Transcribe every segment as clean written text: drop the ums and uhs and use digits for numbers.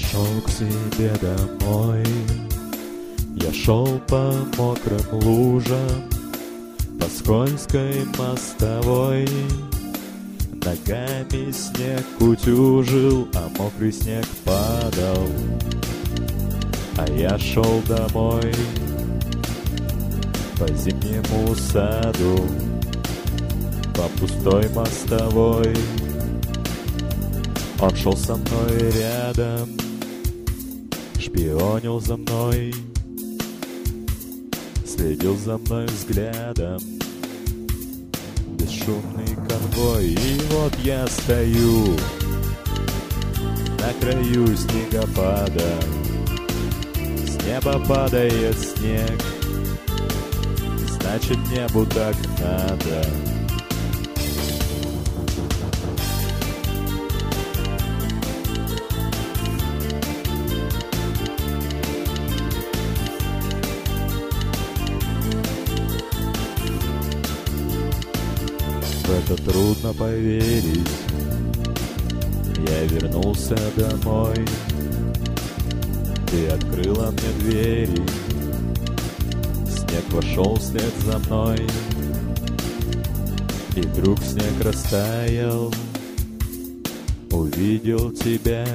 шел к себе домой. Я шел по мокрым лужам, по скользкой мостовой. Ногами снег утюжил, а мокрый снег падал. А я шел домой по зимнему саду, по пустой мостовой. Он шел со мной рядом, шпионил за мной, следил за мной взглядом. Бесшумный конвой, и вот я стою на краю снегопада. С неба падает снег, значит небу так надо. В это трудно поверить. Я вернулся домой. Ты открыла мне двери. Снег вошел вслед за мной. И вдруг снег растаял. Увидел тебя.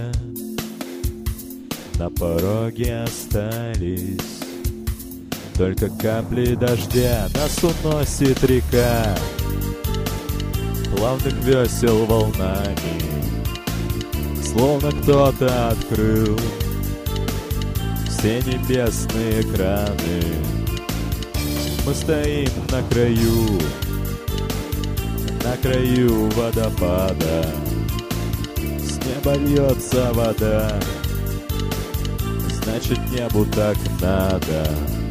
На пороге остались только капли дождя. Нас уносит река плавных весел волнами, словно кто-то открыл все небесные краны. Мы стоим на краю водопада. С неба льется вода, значит небу так надо.